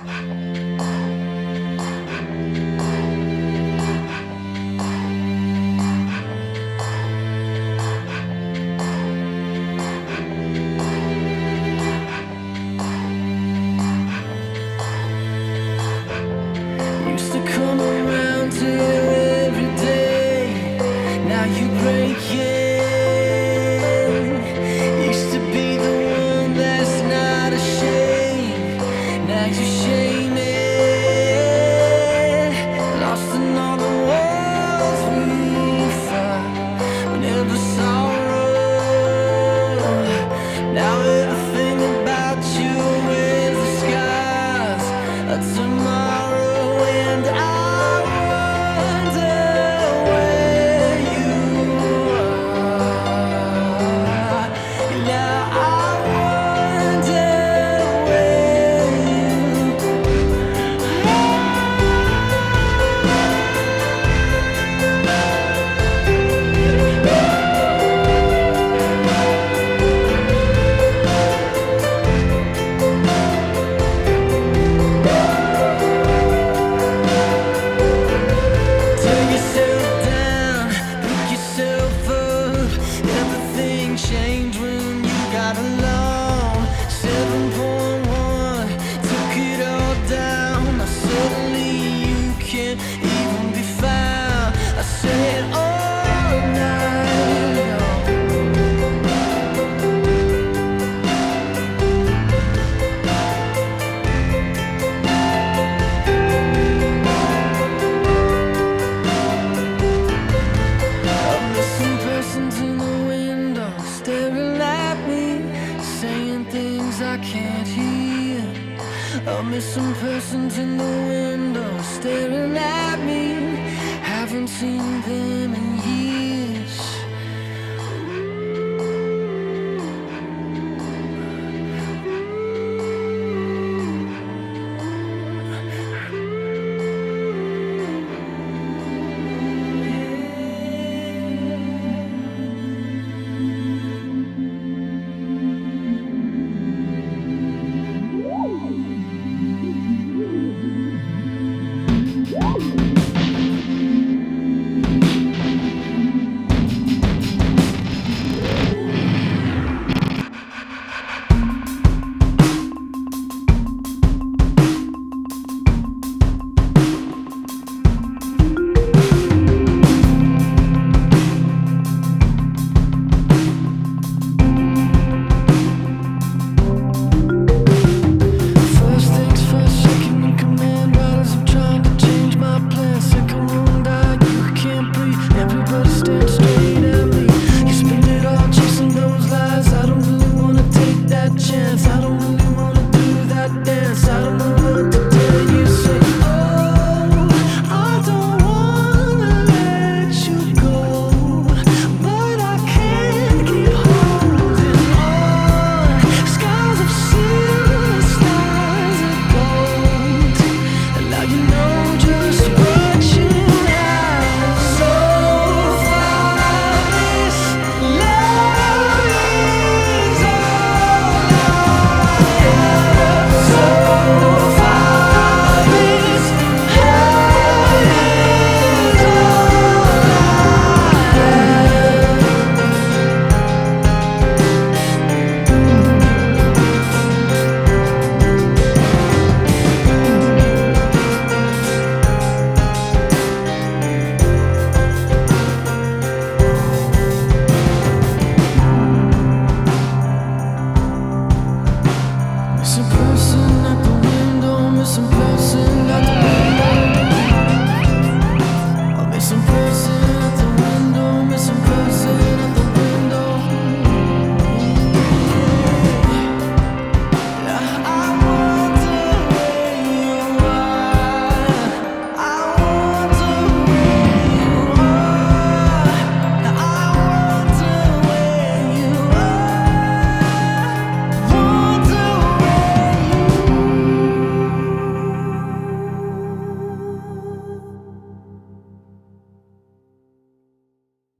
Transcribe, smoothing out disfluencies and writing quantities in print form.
Used to come around to you every day. Now you break in. Used to be the one that's not ashamed. Now you shame it. Lost in all the walls we fought. Never sorrow. Now everything about you is the scars of tomorrow. And I wonder where you are. Now I wonder where you tear yourself down, pick yourself up. Everything changed when you got alone. 7.1 took it all down. Now suddenly you can't even be found. I said all night long. I'm missing persons in the window, staring at me, saying things I can't hear. I'm missing persons in the window, staring at me, haven't seen them in years.